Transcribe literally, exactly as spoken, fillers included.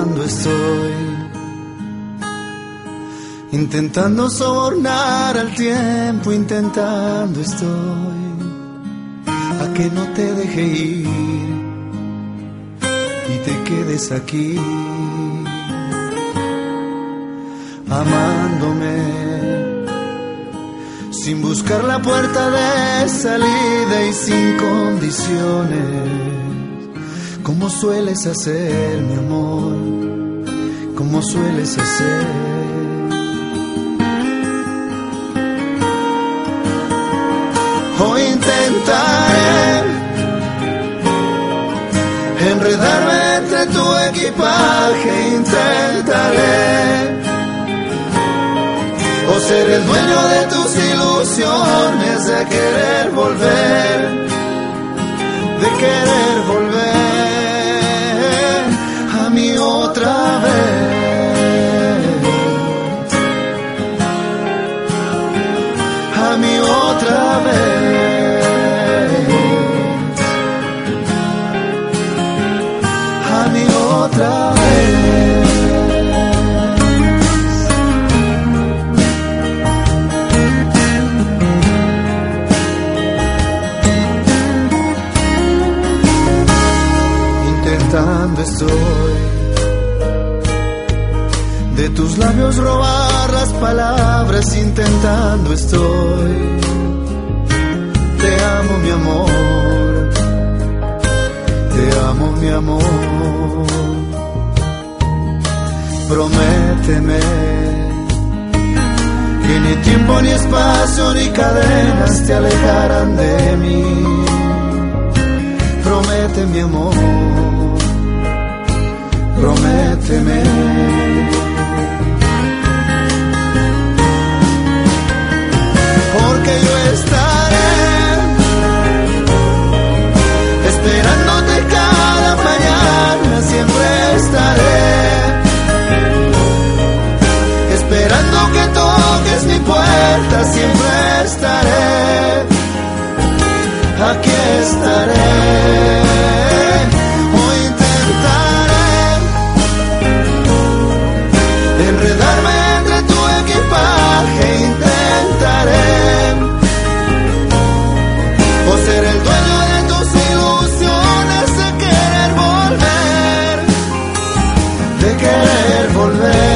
intentando estoy, intentando sobornar al tiempo, intentando estoy a que no te deje ir y te quedes aquí amándome sin buscar la puerta de salida y sin condiciones, como sueles hacer, mi amor, como sueles hacer. Hoy intentaré enredarme entre tu equipaje, intentaré o ser el dueño de tus ilusiones, de querer volver, de querer volver a mí otra vez, a mí otra vez, a mí otra vez. Intentando estoy de tus labios robar las palabras, intentando estoy. Te amo, mi amor, te amo, mi amor. Prométeme que ni tiempo, ni espacio, ni cadenas te alejarán de mí. Promete, mi amor, prométeme. Porque yo estaré esperándote cada mañana, siempre estaré esperando que toques mi puerta, siempre estaré, aquí estaré. Hoy intentaré enredarme entre tu equipaje, intentaré o ser el dueño de tus ilusiones, de querer volver, de querer volver